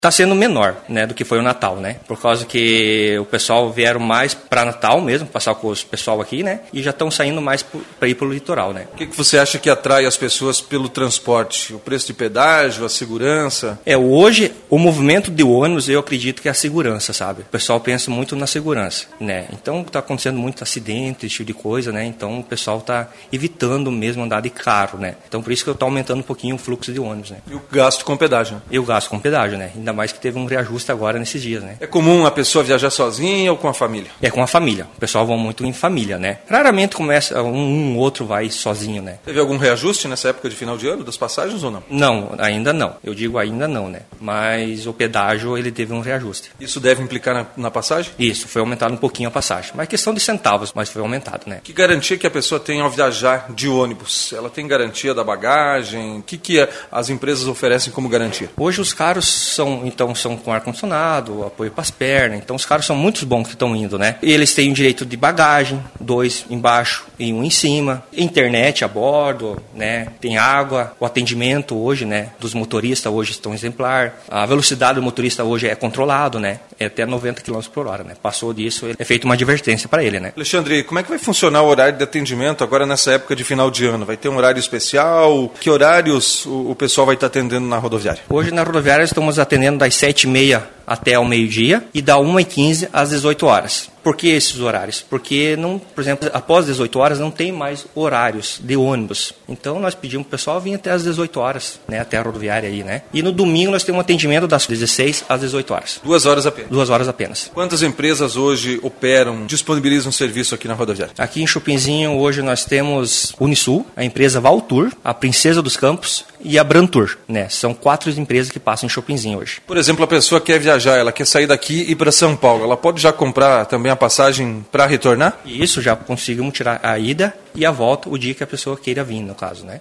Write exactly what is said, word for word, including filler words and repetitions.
Está sendo menor, né, do que foi o Natal, né? Por causa que o pessoal vieram mais para Natal mesmo, passar com o pessoal aqui, né? E já estão saindo mais para ir para o litoral, né? O que, que você acha que atrai as pessoas pelo transporte? O preço de pedágio, a segurança? É, hoje, o movimento de ônibus, eu acredito que é a segurança, sabe? O pessoal pensa muito na segurança, né? Então, está acontecendo muito acidente, esse tipo de coisa, né? Então, o pessoal está evitando mesmo andar de carro, né? Então, por isso que eu estou aumentando um pouquinho o fluxo de ônibus, né? E o gasto com pedágio? Né? E o gasto com pedágio, né? Ainda mais que teve um reajuste agora nesses dias, né? É comum a pessoa viajar sozinha ou com a família? É com a família. O pessoal vai muito em família, né? Raramente começa, um, um outro vai sozinho, né? Teve algum reajuste nessa época de final de ano das passagens ou não? Não, ainda não. Eu digo ainda não, né? Mas o pedágio, ele teve um reajuste. Isso deve implicar na, na passagem? Isso, foi aumentado um pouquinho a passagem. Mas questão de centavos, mas foi aumentado, né? Que garantia que a pessoa tem ao viajar de ônibus? Ela tem garantia da bagagem? O que, que as empresas oferecem como garantia? Hoje os carros são, então, são com ar-condicionado, apoio para as pernas. Então os carros são muito bons que estão indo, né? E eles têm o direito de bagagem, dois embaixo e um em cima. Internet a bordo, né? Tem água. O atendimento hoje, né? Dos motoristas hoje estão exemplar. A velocidade do motorista hoje é controlado, né? É até noventa quilômetros por hora, né? Passou disso, é feita uma advertência para ele, né? Alexandre, como é que vai funcionar o horário de atendimento agora nessa época de final de ano? Vai ter um horário especial? Que horários o, o pessoal vai estar atendendo na rodoviária? Hoje na rodoviária estamos atendendo das sete e meia até ao meio-dia e da uma e quinze às dezoito horas. Por que esses horários? Porque, não, por exemplo, após dezoito horas não tem mais horários de ônibus. Então nós pedimos para o pessoal vir até às dezoito horas, né, até a rodoviária aí, né? E no domingo nós temos um atendimento das dezesseis às dezoito horas. Duas horas apenas? Duas horas apenas. Quantas empresas hoje operam, disponibilizam serviço aqui na rodoviária? Aqui em Chupinzinho hoje nós temos Unisul, a empresa Valtur, a Princesa dos Campos e a Brantur, né? São quatro empresas que passam em Chupinzinho hoje. Por exemplo, a pessoa quer viajar, ela quer sair daqui e ir para São Paulo, ela pode já comprar também a passagem para retornar? Isso, já conseguimos tirar a ida e a volta o dia que a pessoa queira vir, no caso, né?